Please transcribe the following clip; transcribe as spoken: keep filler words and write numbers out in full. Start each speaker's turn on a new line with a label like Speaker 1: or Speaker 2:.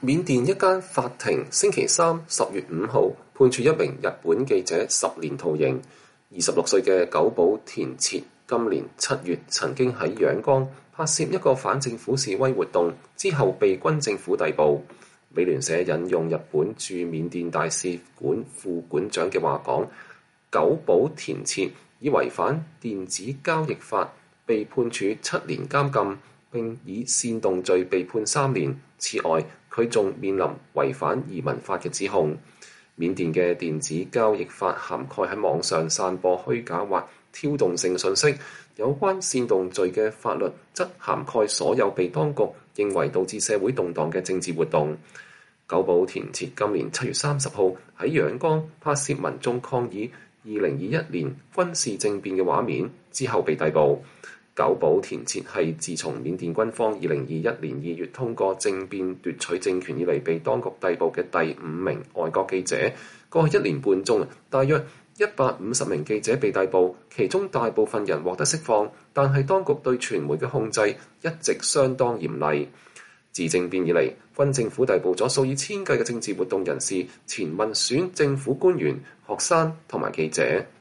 Speaker 1: 緬甸一間法庭星期三十月五號判處一名日本記者十年徒刑。二十六歲嘅久保田徹今年七月曾經喺仰光拍攝一個反政府示威活動，之後被軍政府逮捕。美聯社引用日本駐緬甸大使館副館長嘅話講，久保田徹以違反電子交易法被判處七年監禁，並以煽動罪被判三年。此外，佢仲面臨違反移民法嘅指控。緬甸嘅電子交易法涵蓋喺網上散播虛假或挑動性信息，有關煽動罪嘅法律則涵蓋所有被當局認為導致社會動盪嘅政治活動。久保田徹今年七月三十號喺仰光拍攝民眾抗議二零二一年軍事政變嘅畫面，之後被逮捕。久保田徹係自從緬甸軍方二零二一年二月通過政變奪取政權以嚟被當局逮捕嘅第五名外國記者。過去一年半中，大約一百五十名記者被逮捕，其中大部分人獲得釋放，但係當局對傳媒嘅控制一直相當嚴厲。自政變以嚟，軍政府逮捕咗數以千計嘅政治活動人士、前民選政府官員、學生同埋記者。